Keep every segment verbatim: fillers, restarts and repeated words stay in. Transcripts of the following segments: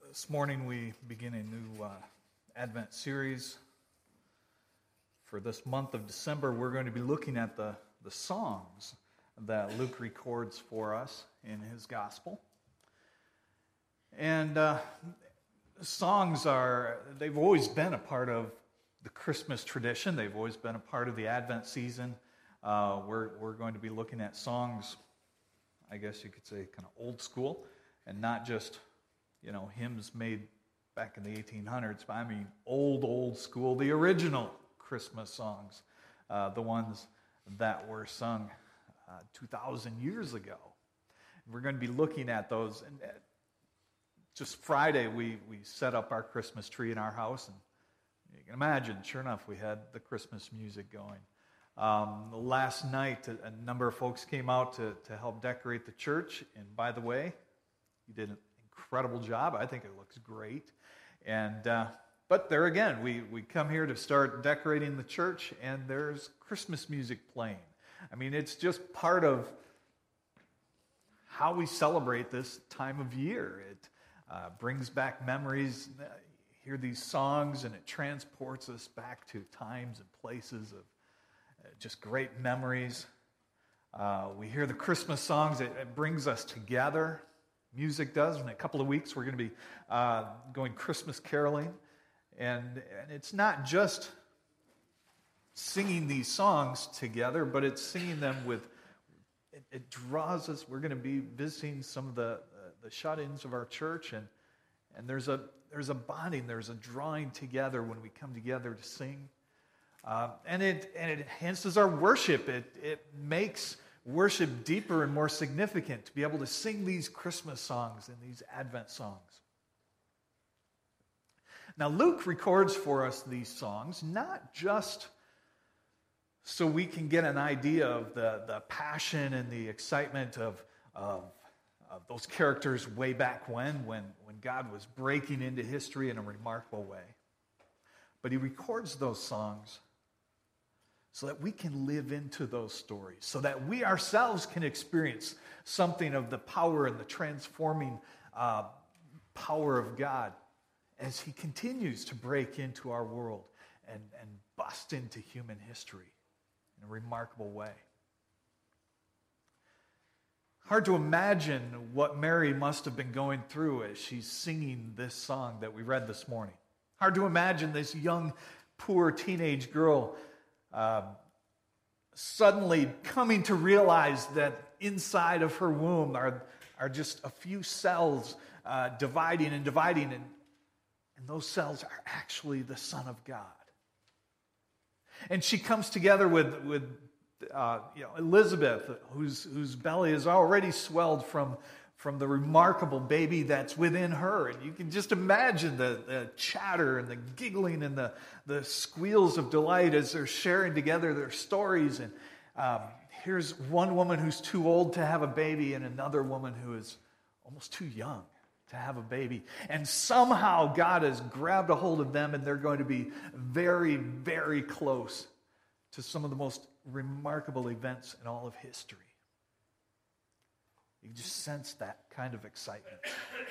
This morning we begin a new uh, Advent series. For this month of December, we're going to be looking at the, the songs that Luke records for us in his gospel. And uh, songs are, they've always been a part of the Christmas tradition. They've always been a part of the Advent season. Uh, we're, we're going to be looking at songs, I guess you could say, kind of old school, and not just you know, hymns made back in the eighteen hundreds, but I mean old, old school, the original Christmas songs, uh, the ones that were sung uh, two thousand years ago. We're going to be looking at those. And just Friday, we, we set up our Christmas tree in our house, and you can imagine, sure enough, we had the Christmas music going. Um, last night, a, a number of folks came out to, to help decorate the church, and by the way, you did an incredible job. I think it looks great. And uh, but there again, we, we come here to start decorating the church, and there's Christmas music playing. I mean, it's just part of how we celebrate this time of year. It uh, brings back memories. You hear these songs, and it transports us back to times and places of uh, just great memories. Uh, we hear the Christmas songs. It, it brings us together. Music does. In a couple of weeks, we're going to be uh, going Christmas caroling. And, and it's not just singing these songs together, but it's singing them with, it, it draws us. We're going to be visiting some of the, uh, the shut-ins of our church, and, and there's a there's a bonding, there's a drawing together when we come together to sing. Uh, and it and it enhances our worship. It it makes worship deeper and more significant to be able to sing these Christmas songs and these Advent songs. Now, Luke records for us these songs not just so we can get an idea of the, the passion and the excitement of, of, of those characters way back when, when, when God was breaking into history in a remarkable way. But he records those songs so that we can live into those stories, so that we ourselves can experience something of the power and the transforming uh, power of God as he continues to break into our world and, and bust into human history in a remarkable way. Hard to imagine what Mary must have been going through as she's singing this song that we read this morning. Hard to imagine this young, poor teenage girl Uh, suddenly coming to realize that inside of her womb are, are just a few cells uh, dividing and dividing, and, and those cells are actually the Son of God. And she comes together with, with uh, you know, Elizabeth, whose, whose belly is already swelled from from the remarkable baby that's within her. And you can just imagine the, the chatter and the giggling and the, the squeals of delight as they're sharing together their stories. And um, here's one woman who's too old to have a baby and another woman who is almost too young to have a baby. And somehow God has grabbed a hold of them, and they're going to be very, very close to some of the most remarkable events in all of history. You just sense that kind of excitement.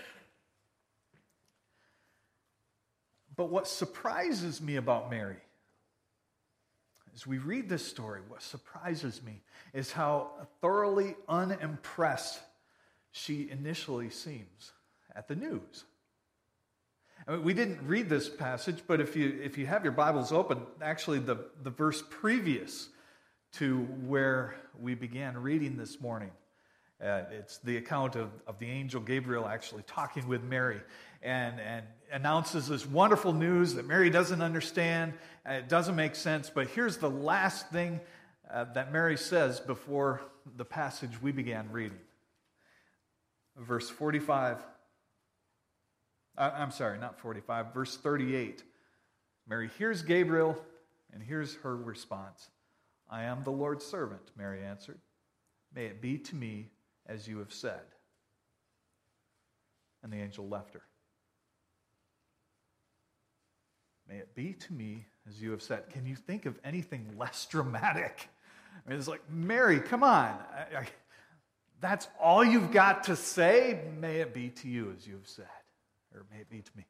But what surprises me about Mary, as we read this story, what surprises me is how thoroughly unimpressed she initially seems at the news. I mean, we didn't read this passage, but if you if you have your Bibles open, actually the, the verse previous to where we began reading this morning, Uh, it's the account of, of the angel Gabriel actually talking with Mary and, and announces this wonderful news that Mary doesn't understand. Uh, it doesn't make sense. But here's the last thing uh, that Mary says before the passage we began reading. Verse forty-five. Uh, I'm sorry, not forty-five. Verse thirty-eight. Mary hears Gabriel, and here's her response. "I am the Lord's servant," Mary answered. "May it be to me as you have said." And the angel left her. "May it be to me as you have said." Can you think of anything less dramatic? I mean, it's like, Mary, come on. I, I, that's all you've got to say? May it be to you as you have said. or may it be to me.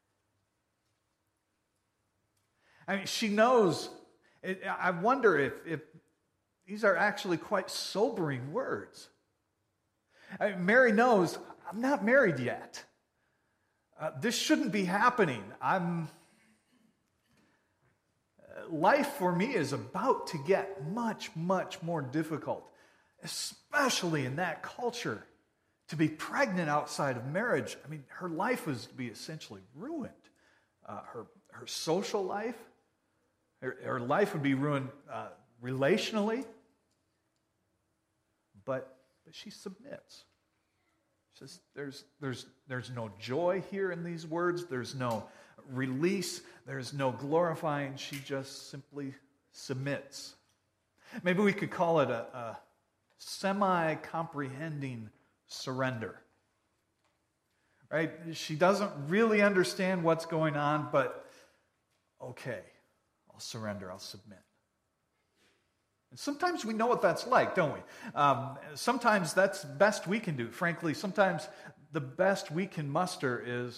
I mean, she knows. It, I wonder if, if these are actually quite sobering words. I mean, Mary knows, I'm not married yet. Uh, this shouldn't be happening. I'm. Life for me is about to get much, much more difficult, especially in that culture. To be pregnant outside of marriage, I mean, her life was to be essentially ruined. Uh, her, her social life, her, her life would be ruined uh, relationally, but, but she submits. She says, there's, there's, there's no joy here in these words. There's no release. There's no glorifying. She just simply submits. Maybe we could call it a, a semi-comprehending surrender. Right? She doesn't really understand what's going on, but okay, I'll surrender, I'll submit. And sometimes we know what that's like, don't we? Um, sometimes that's the best we can do. Frankly, sometimes the best we can muster is,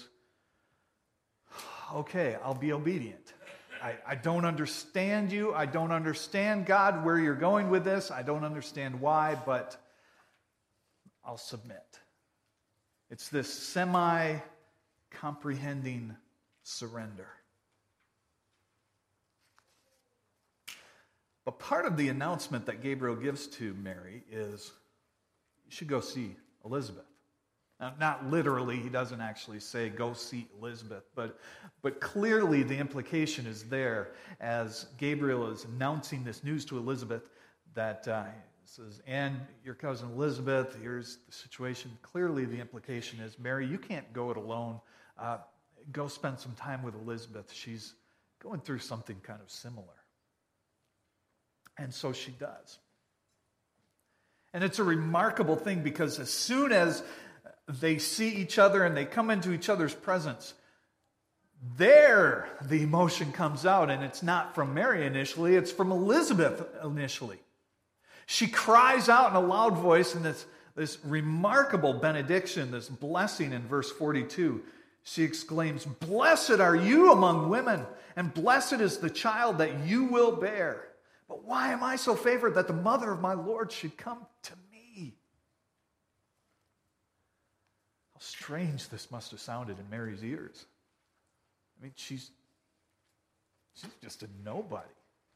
okay, I'll be obedient. I, I don't understand you. I don't understand, God, where you're going with this. I don't understand why, but I'll submit. It's this semi-comprehending surrender. But part of the announcement that Gabriel gives to Mary is, you should go see Elizabeth. Now, not literally, he doesn't actually say, go see Elizabeth, but, but clearly the implication is there as Gabriel is announcing this news to Elizabeth that uh, says, and your cousin Elizabeth, here's the situation. Clearly the implication is, Mary, you can't go it alone. Uh, go spend some time with Elizabeth. She's going through something kind of similar. And so she does. And it's a remarkable thing because as soon as they see each other and they come into each other's presence, there the emotion comes out, and it's not from Mary initially, it's from Elizabeth initially. She cries out in a loud voice in this, this remarkable benediction, this blessing in verse forty-two. She exclaims, "Blessed are you among women, and blessed is the child that you will bear. But why am I so favored that the mother of my Lord should come to me?" How strange this must have sounded in Mary's ears. I mean, she's, she's just a nobody.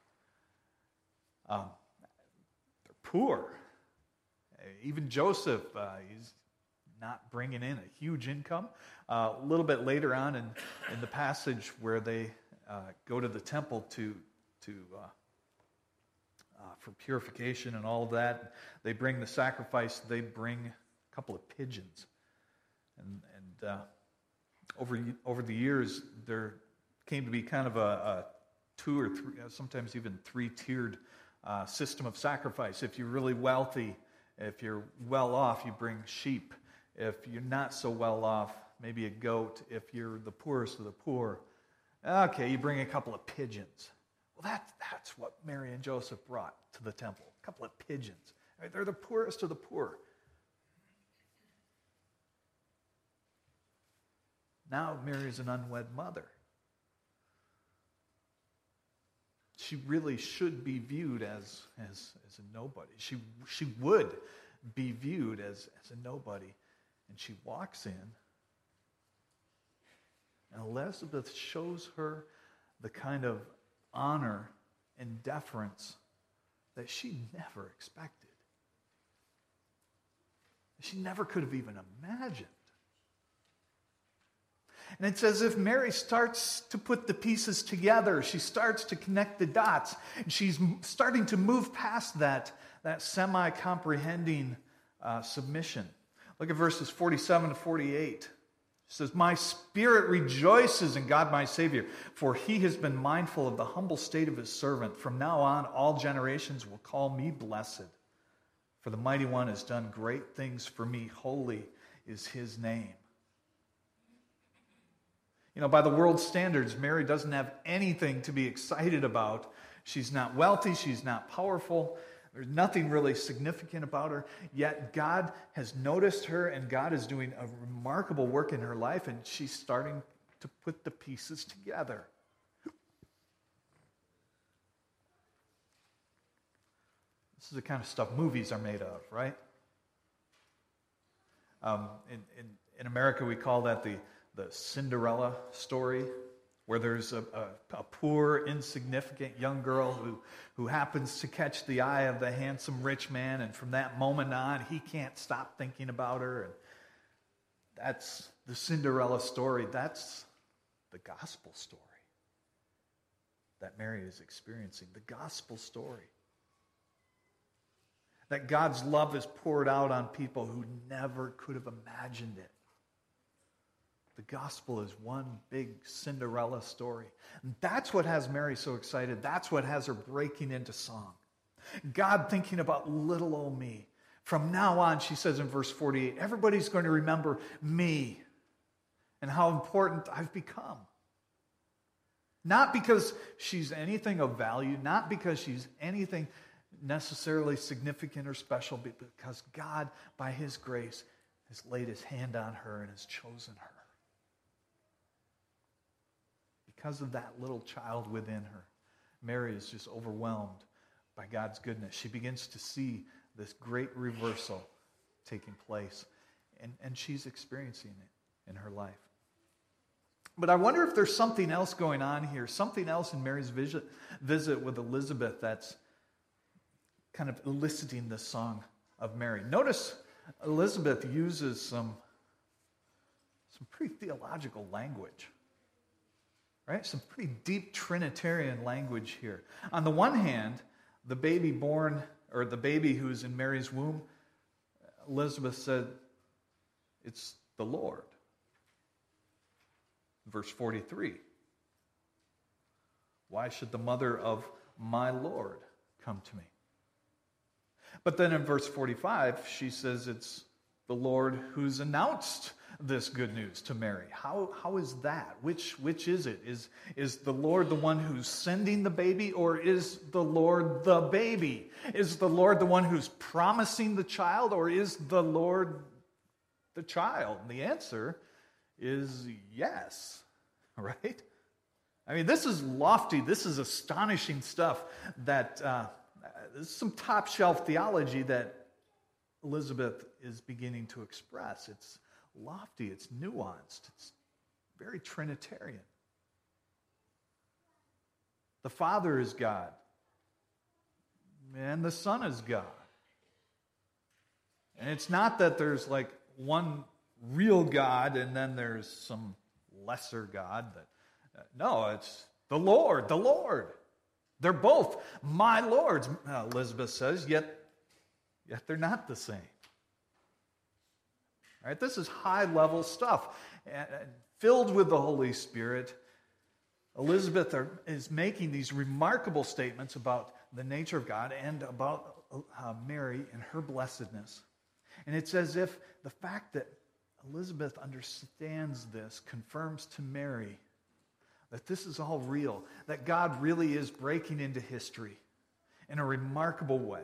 Um, they're poor. Even Joseph, uh, he's not bringing in a huge income. Uh, a little bit later on in, in the passage where they uh, go to the temple to, to uh, uh, for purification and all of that, they bring the sacrifice, they bring a couple of pigeons. And, and uh, over over the years, there came to be kind of a, a two or three, sometimes even three-tiered uh, system of sacrifice. If you're really wealthy, if you're well off, you bring sheep. If you're not so well off, maybe a goat. If you're the poorest of the poor, okay, you bring a couple of pigeons. Well, that, that's what Mary and Joseph brought to the temple, a couple of pigeons. Right? They're the poorest of the poor. Now Mary is an unwed mother. She really should be viewed as, as, as a nobody. She, she would be viewed as, as a nobody. And she walks in, and Elizabeth shows her the kind of honor and deference that she never expected. She never could have even imagined. And it's as if Mary starts to put the pieces together. She starts to connect the dots. And she's starting to move past that, that semi-comprehending uh, submission. Look at verses forty-seven to forty-eight. It says, "My spirit rejoices in God my Savior, for he has been mindful of the humble state of his servant. From now on, all generations will call me blessed. For the Mighty One has done great things for me. Holy is his name." You know, by the world's standards, Mary doesn't have anything to be excited about. She's not wealthy. She's not powerful. There's nothing really significant about her, yet God has noticed her, and God is doing a remarkable work in her life, and she's starting to put the pieces together. This is the kind of stuff movies are made of, right? Um, in, in, in America, we call that the, the Cinderella story, where there's a, a, a poor, insignificant young girl who, who happens to catch the eye of the handsome rich man, and from that moment on, he can't stop thinking about her. And that's the Cinderella story. That's the gospel story that Mary is experiencing, the gospel story. That God's love is poured out on people who never could have imagined it. The gospel is one big Cinderella story. And that's what has Mary so excited. That's what has her breaking into song. God thinking about little old me. From now on, she says in verse forty-eight, everybody's going to remember me and how important I've become. Not because she's anything of value, not because she's anything necessarily significant or special, but because God, by His grace, has laid His hand on her and has chosen her. Because of that little child within her, Mary is just overwhelmed by God's goodness. She begins to see this great reversal taking place, and, and she's experiencing it in her life. But I wonder if there's something else going on here, something else in Mary's visit, visit with Elizabeth that's kind of eliciting this song of Mary. Notice Elizabeth uses some, some pretty theological language. Right? Some pretty deep Trinitarian language here. On the one hand, the baby born, or the baby who's in Mary's womb, Elizabeth said, it's the Lord. Verse forty-three. Why should the mother of my Lord come to me? But then in verse forty-five, she says it's the Lord who's announced this good news to Mary. How, how is that? Which, which is it? Is, is the Lord the one who's sending the baby, or is the Lord the baby? Is the Lord the one who's promising the child, or is the Lord the child? And the answer is yes, right? I mean, this is lofty, this is astonishing stuff that, uh, this is some top shelf theology that Elizabeth is beginning to express. It's lofty, it's nuanced, it's very Trinitarian. The Father is God, and the Son is God. And it's not that there's like one real God and then there's some lesser God. That, uh, no, it's the Lord, the Lord. They're both my lords, uh, Elizabeth says, yet, yet they're not the same. All right, this is high-level stuff, and, and filled with the Holy Spirit. Elizabeth are, is making these remarkable statements about the nature of God and about uh, Mary and her blessedness. And it's as if the fact that Elizabeth understands this confirms to Mary that this is all real, that God really is breaking into history in a remarkable way.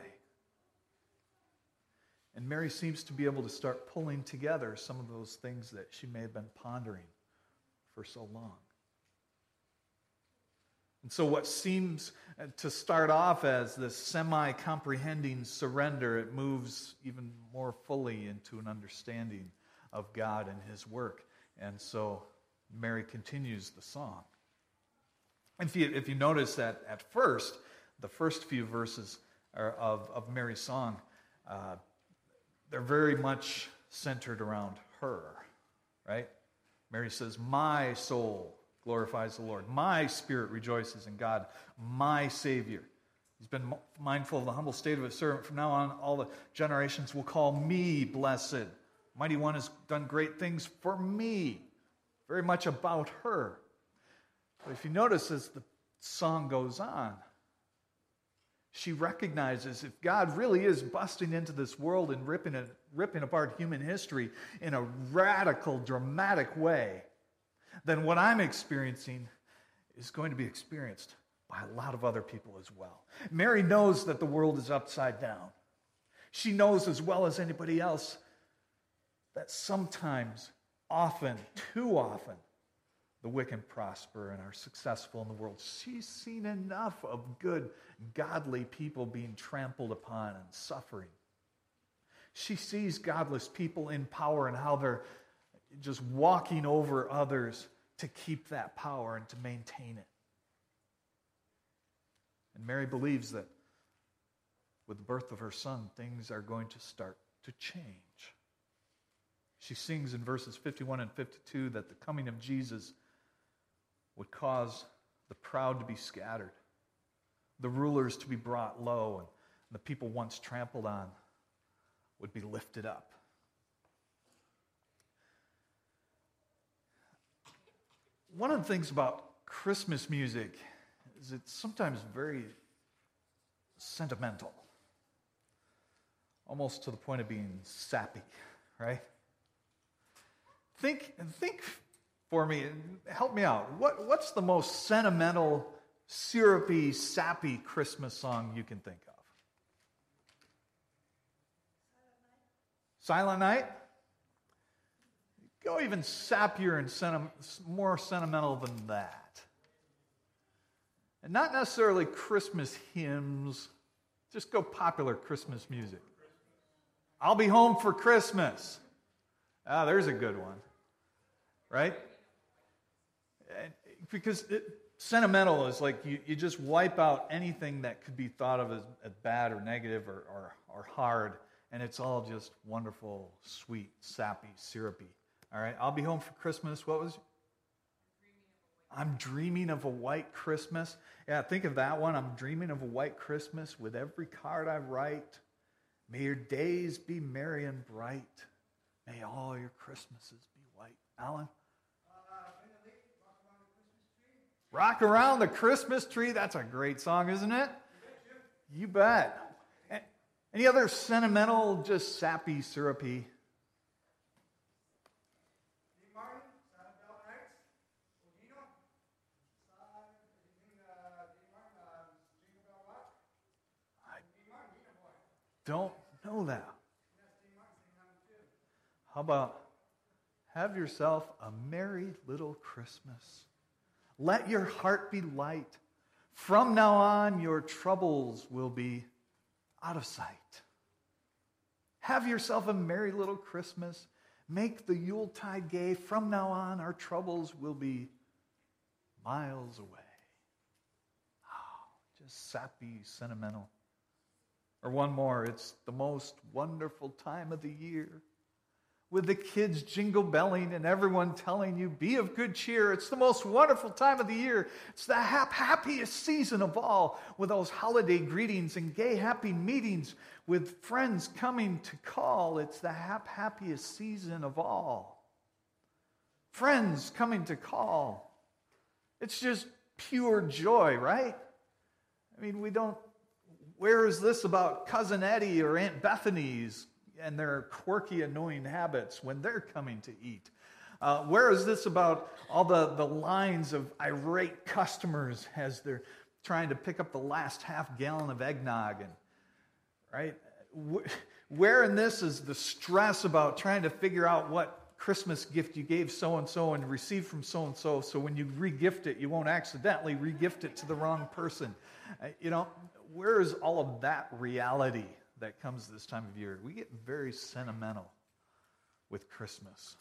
And Mary seems to be able to start pulling together some of those things that she may have been pondering for so long. And so what seems to start off as this semi-comprehending surrender, it moves even more fully into an understanding of God and His work. And so Mary continues the song. If you, if you notice that at first, the first few verses are of, of Mary's song, uh, they're very much centered around her, right? Mary says, my soul glorifies the Lord. My spirit rejoices in God, my Savior. He's been mindful of the humble state of His servant. From now on, all the generations will call me blessed. Mighty One has done great things for me. Very much about her. But if you notice, as the song goes on, she recognizes if God really is busting into this world and ripping it, ripping apart human history in a radical, dramatic way, then what I'm experiencing is going to be experienced by a lot of other people as well. Mary knows that the world is upside down. She knows as well as anybody else that sometimes, often, too often, the wicked prosper and are successful in the world. She's seen enough of good, godly people being trampled upon and suffering. She sees godless people in power and how they're just walking over others to keep that power and to maintain it. And Mary believes that with the birth of her son, things are going to start to change. She sings in verses fifty-one and fifty-two that the coming of Jesus would cause the proud to be scattered, the rulers to be brought low, and the people once trampled on would be lifted up. One of the things about Christmas music is it's sometimes very sentimental, almost to the point of being sappy, right? Think, think for me, help me out. What, what's the most sentimental, syrupy, sappy Christmas song you can think of? Silent Night? Go even sappier and senti- more sentimental than that. And not necessarily Christmas hymns. Just go popular Christmas music. I'll Be Home for Christmas. Ah, there's a good one. Right? Because it, sentimental is like you, you just wipe out anything that could be thought of as, as bad or negative or, or, or hard, and it's all just wonderful, sweet, sappy, syrupy. All right, I'll Be Home for Christmas. What was it? I'm dreaming of a white Christmas. Yeah, think of that one. I'm dreaming of a white Christmas with every card I write. May your days be merry and bright. May all your Christmases be white. Alan? Rock Around the Christmas Tree. That's a great song, isn't it? You bet. Any other sentimental, just sappy, syrupy? Don't know that. How about have yourself a merry little Christmas? Let your heart be light. From now on, your troubles will be out of sight. Have yourself a merry little Christmas. Make the Yuletide gay. From now on, our troubles will be miles away. Oh, just sappy, sentimental. Or one more, it's the most wonderful time of the year. With the kids jingle belling and everyone telling you, be of good cheer. It's the most wonderful time of the year. It's the hap- happiest season of all, with those holiday greetings and gay happy meetings with friends coming to call. It's the hap- happiest season of all. Friends coming to call. It's just pure joy, right? I mean, we don't, where is this about Cousin Eddie or Aunt Bethany's and their quirky, annoying habits when they're coming to eat? Uh, where is this about all the, the lines of irate customers as they're trying to pick up the last half gallon of eggnog? And right? Where in this is the stress about trying to figure out what Christmas gift you gave so-and-so and received from so-and-so, so when you re-gift it, you won't accidentally re-gift it to the wrong person? Uh, you know, where is all of that reality that comes this time of year? We get very sentimental with Christmas.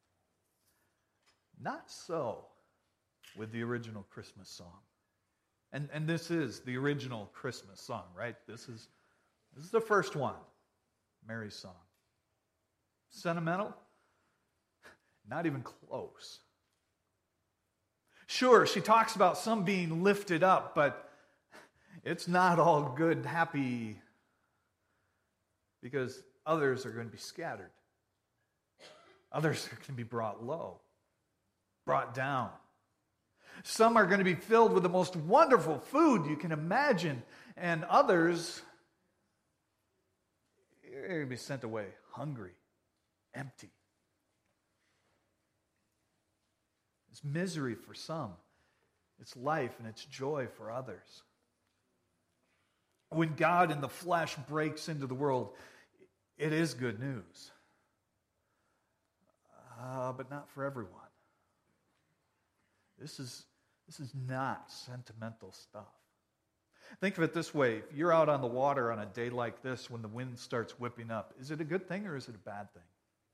Not so with the original Christmas song. And and this is the original Christmas song, right? This is this is the first one, Mary's song. Sentimental? Not even close. Sure, she talks about some being lifted up, but it's not all good, happy, because others are going to be scattered. Others are going to be brought low, brought down. Some are going to be filled with the most wonderful food you can imagine, and others are going to be sent away hungry, empty. It's misery for some. it's life and it's joy for others. When God in the flesh breaks into the world, it is good news. Uh, but not for everyone. This is, this is not sentimental stuff. Think of it this way. If you're out on the water on a day like this when the wind starts whipping up, is it a good thing or is it a bad thing?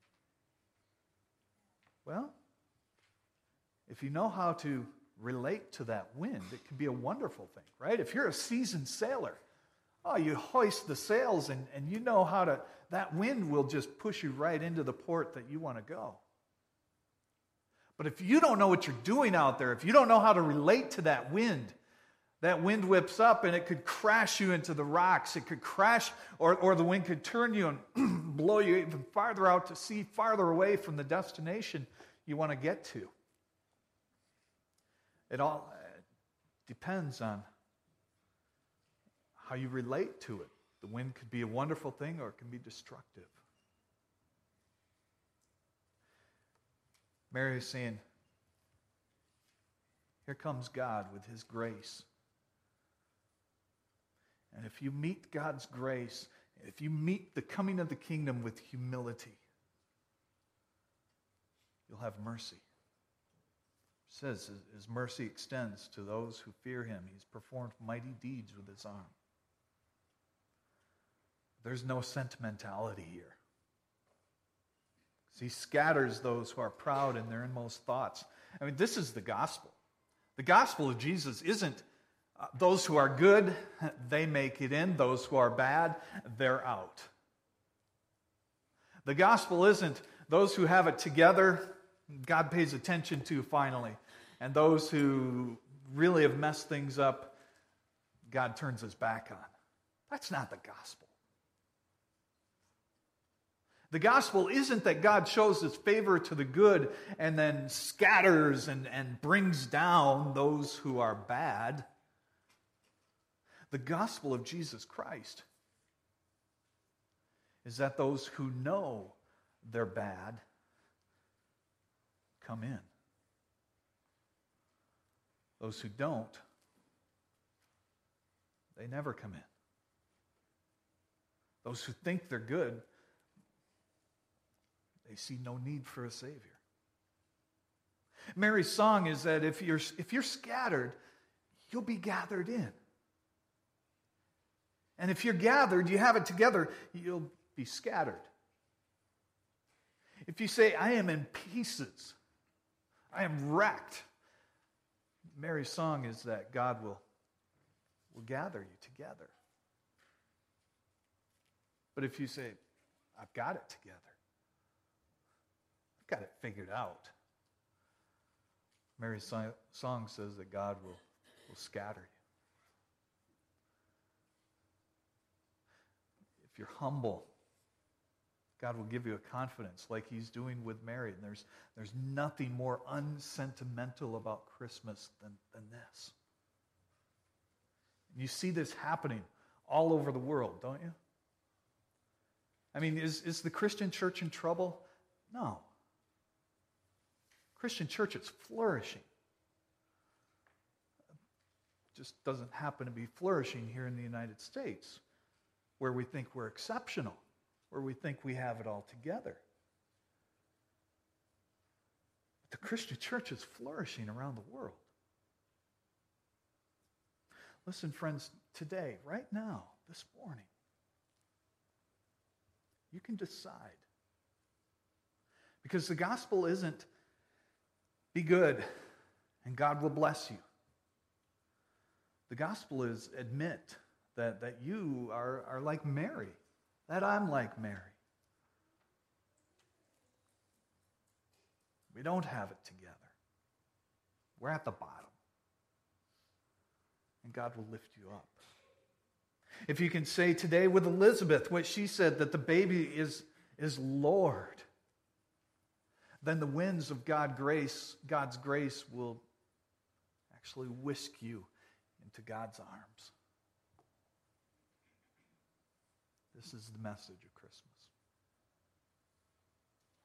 Well, if you know how to relate to that wind, it can be a wonderful thing, right? If you're a seasoned sailor, oh, you hoist the sails and, and you know how to, that wind will just push you right into the port that you want to go. But if you don't know what you're doing out there, if you don't know how to relate to that wind, that wind whips up and it could crash you into the rocks. It could crash, or, or the wind could turn you and blow you even farther out to sea, farther away from the destination you want to get to. It all depends on how you relate to it. The wind could be a wonderful thing or it can be destructive. Mary is saying, here comes God with his grace. And if you meet God's grace, if you meet the coming of the kingdom with humility, you'll have mercy. It says his mercy extends to those who fear him. He's performed mighty deeds with his arm. There's no sentimentality here. He scatters those who are proud in their inmost thoughts. I mean, this is the gospel. The gospel of Jesus isn't uh, those who are good, they make it in. Those who are bad, they're out. The gospel isn't those who have it together, God pays attention to finally. And those who really have messed things up, God turns his back on. That's not the gospel. The gospel isn't that God shows his favor to the good and then scatters and, and brings down those who are bad. The gospel of Jesus Christ is that those who know they're bad come in. Those who don't, they never come in. Those who think they're good, they see no need for a Savior. Mary's song is that if you're, if you're scattered, you'll be gathered in. And if you're gathered, you have it together, you'll be scattered. If you say, I am in pieces, I am wrecked, Mary's song is that God will, will gather you together. But if you say, I've got it together, got it figured out, Mary's song says that God will, will scatter you. If you're humble, God will give you a confidence like he's doing with Mary. And there's, there's nothing more unsentimental about Christmas than, than this. And you see this happening all over the world, don't you? I mean, is, is the Christian church in trouble? No. Christian church is flourishing. It just doesn't happen to be flourishing here in the United States, where we think we're exceptional, where we think we have it all together. But the Christian church is flourishing around the world. Listen, friends, today, right now, this morning, you can decide. Because the gospel isn't be good and God will bless you. The gospel is admit that, that you are, are like Mary, that I'm like Mary. We don't have it together. We're at the bottom. And God will lift you up. If you can say today with Elizabeth what she said, that the baby is, is Lord, then the winds of God grace, God's grace will actually whisk you into God's arms. This is the message of Christmas.